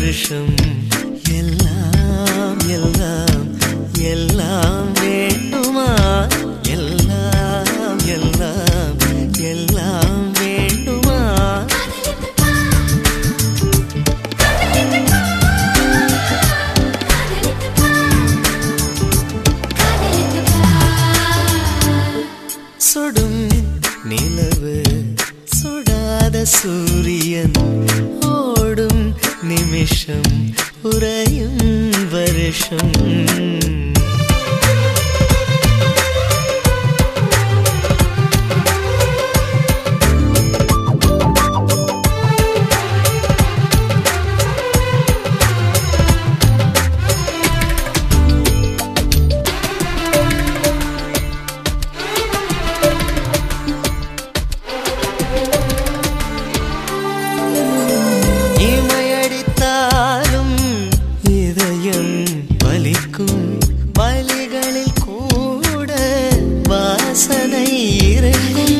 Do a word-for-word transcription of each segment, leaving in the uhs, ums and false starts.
வருஷம் எல்லாம் எல்லாம் எல்லாம் வேண்டுமா எல்லாம் எல்லாம் எல்லாம் வேண்டுமா சுடும் நிலவு சுடாத சூரியன் ஓடும் நிமிஷம் உறையும் வருஷம் வலிகளில் கூட வாசனை இருக்கும்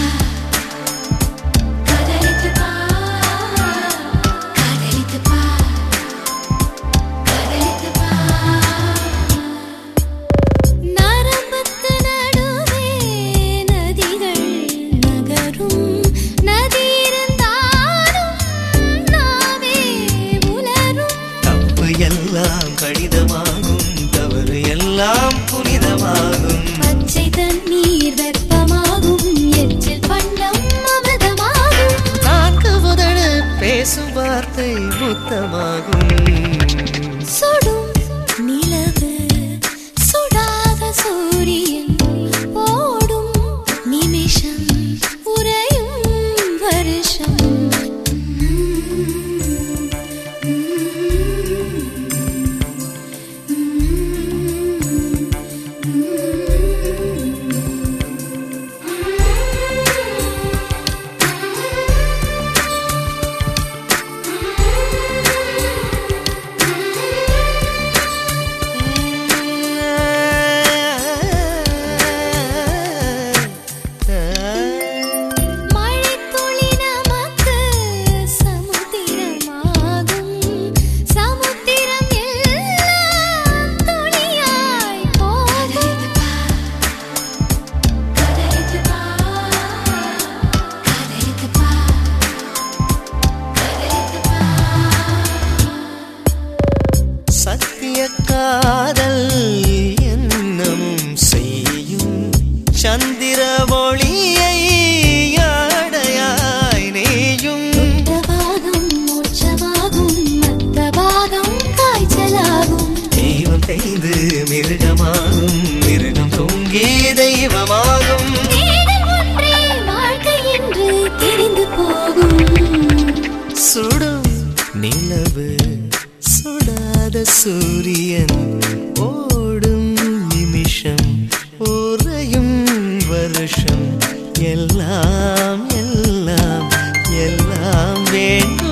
நரம்புக்கு நடுவே நதிகள் நகரும் நதி இருந்தாலும் நாவே உலரும் தப்பு எல்லாம் கடிதமாகும் தவறு எல்லாம் புனிதமாகும் பச்சை தண்ணீர் வெப்பமாகும் எச்சில் பண்டம் அமிர்தமாகும் நான்கு உதடு பேசும் வார்த்தை முத்தமாகும் சுடும் நிலவு சுடாத சூரியன் ஓடும் நிமிஷம் உறையும் வருஷம் சத்திய காதல் என்னமும் செய்யும் சந்திர ஒளியை ஆடையாய் நெய்யும் பாகம் மோட்சமாகும் மத்த பாகம் காய்ச்சலாகும் தெய்வம் தேய்ந்து மிருகமாகும் மிருகம் தூங்கி தெய்வமாகும் ஒன்றே வாழ்க்கை என்று தெரிந்து போகும் சுடும் நிலவு சுடாத சூரியன் ஓடும் நிமிஷம் உறையும் வருஷம் எல்லாம் எல்லாம் எல்லாம் வேண்டும்